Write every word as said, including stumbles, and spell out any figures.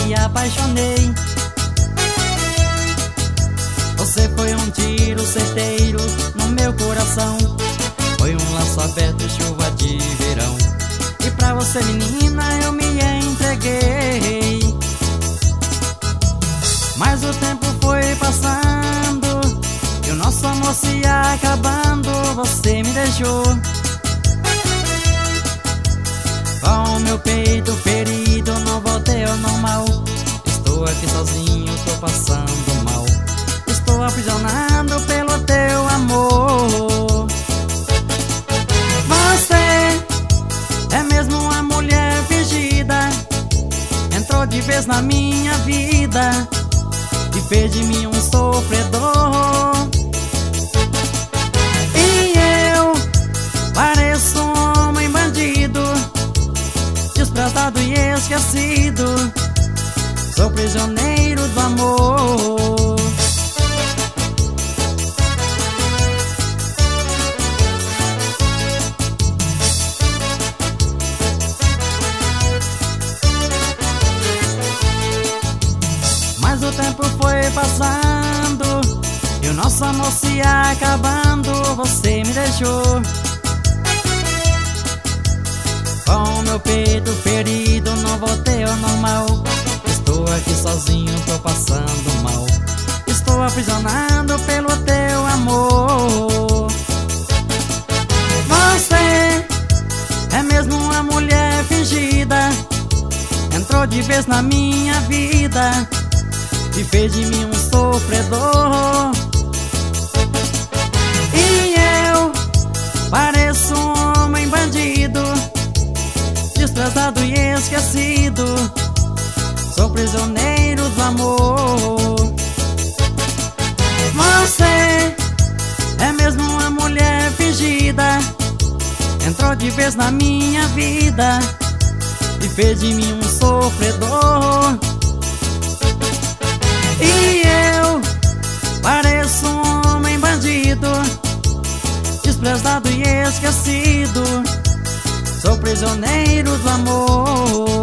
me apaixonei. Você foi um tiro certeiro no meu coração, foi um laço aberto e chuva de verão. E pra você, menina, eu me entreguei. Mas o tempo foi passando e o nosso amor se acabando. Você me deixou com o meu peito ferido, não voltei ao normal. Estou aqui sozinho, tô passando mal. Estou aprisionado pelo teu amor. Você é mesmo uma mulher fingida, entrou de vez na minha vida e fez de mim um sofredor. E eu pareço um homem bandido, desprezado e esquecido. Sou prisioneiro do amor. Mas o tempo foi passando e o nosso amor se acabando. Você me deixou com o meu peito ferido, não voltei ao normal. Estou aqui sozinho, tô passando mal. Estou aprisionado pelo teu amor. Você é mesmo uma mulher fingida, entrou de vez na minha vida e fez de mim um sofredor. E eu pareço um homem bandido, desprezado e esquecido. Sou prisioneiro do amor. Você é mesmo uma mulher fingida, entrou de vez na minha vida e fez de mim um sofredor. E eu pareço um homem bandido, desprezado e esquecido. Sou prisioneiro do amor.